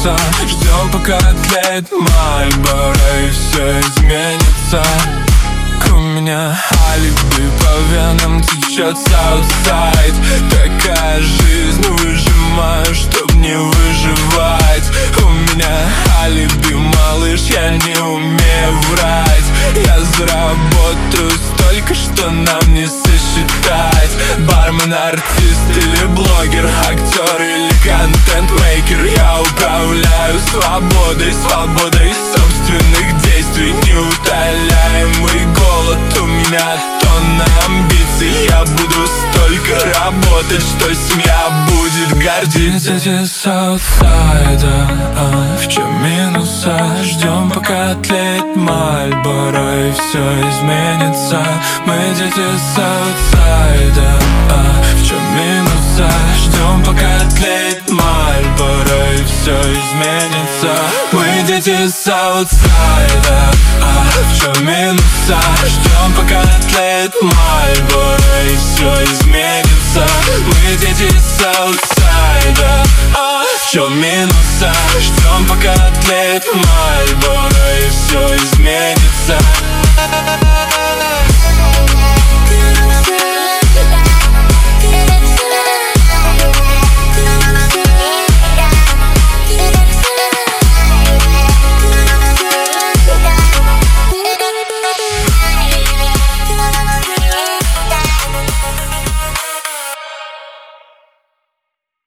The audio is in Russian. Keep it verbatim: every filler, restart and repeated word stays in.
минуса. Ждем, пока отлеет Мальборо и все изменится. У меня алиби, по венам течет Саутсайд. Такая жизнь, выжимаю, чтоб не выживать. У меня алиби, малыш, я не умею врать. Я заработаю столько, что нам не сосчитать. Бармен, артист или блогер, актер или контент-мейкер. Я управляю свободой, свободой собственных действий. Неутоляемый голод, у меня тонна амбиций. Я буду столько работать, что семья будет гордиться. Дети Саутсайда, а в чем минуса? Ждем, пока отлеет Мальборо и все изменится. Мы дети Саутсайда, а в чем минуса? Ждем, пока отлеет Мальборо и все изменится. Мы дети Саутсайда, а в чем минуса? Ждем, пока отлеет Мальборо и все изменится. Мы дети Саутсайда, а в чем минуса? Ждем, пока отлеет Мальборо и все изменится.